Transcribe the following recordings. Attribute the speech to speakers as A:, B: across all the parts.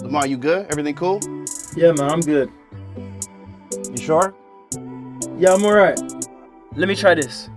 A: Lamar, you good? Everything cool?
B: Yeah, man, I'm good.
A: You sure?
B: Yeah, I'm alright. Let me try this.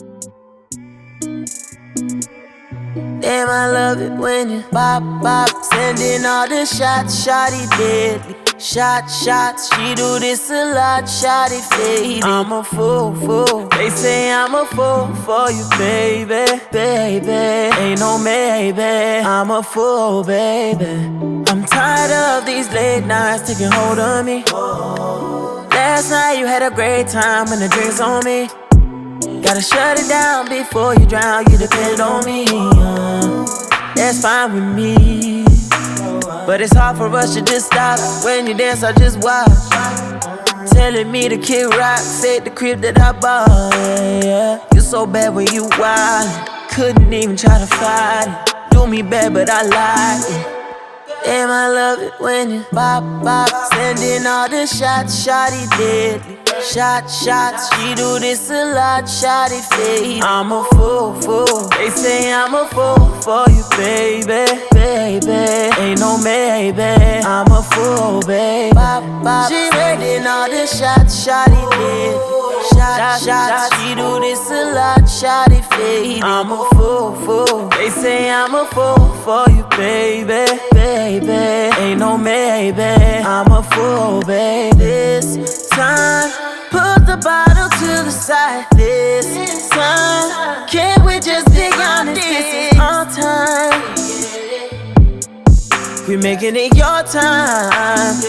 C: Damn, I love it when you bop, bop, sending all the shots, shawty deadly. Shots, she do this a lot, shawty faded. I'm a fool, they say I'm a fool for you, baby, ain't no maybe, I'm a fool, baby. I'm tired of these late nights taking hold of me. Last night you had a great time when the drinks on me. Gotta shut it down before you drown, you depend on me, that's fine with me. But it's hard for us to just stop. When you dance, I just watch. Telling me to kick rocks at the crib that I bought, yeah. You so bad when you wild. Couldn't even try to fight it. Do me bad, but I like it. Damn, I love it when you bop, bop, sending all the shots, shawty deadly. Shots, she do this a lot, shawty fade. I'm a fool, they say I'm a fool for you, baby, ain't no maybe, I'm a fool, baby. She raiding all the shots, shawty deadly. Shots, she do this a lot, shawty fade. I'm a fool, they say I'm a fool for you, baby, ain't no maybe, I'm a fool, baby. This time, put the bottle to the side. This time, can't we just be honest? This is our time. We making it your time.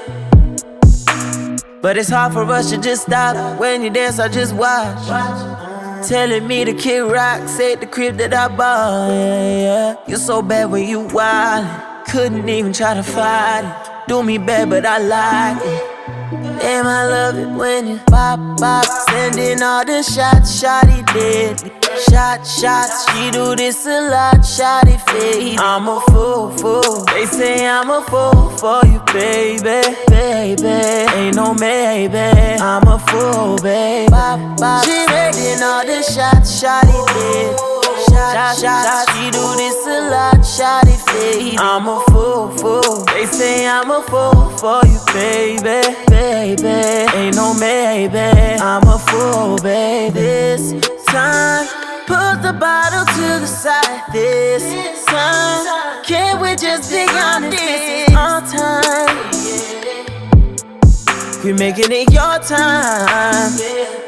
C: But it's hard for us to just stop. When you dance, I just watch. Telling me to kick rocks at the crib that I bought, yeah. You so bad when you wild. Couldn't even try to fight it. Do me bad, but I like it. Damn, I love it when you bop, bop, sending all the shots, shawty deadly. Shots, she do this a lot, shawty fade. I'm a fool, they say I'm a fool for you, baby, ain't no maybe, I'm a fool, baby. She raiding all the shots, shawty deadly. Shots, she do this a lot, shawty fade. I'm a fool, they say I'm a fool for you, baby, ain't no maybe, I'm a fool, baby. This time, put the bottle to the side. This time, can't we just be honest? This is our time. We making it your time.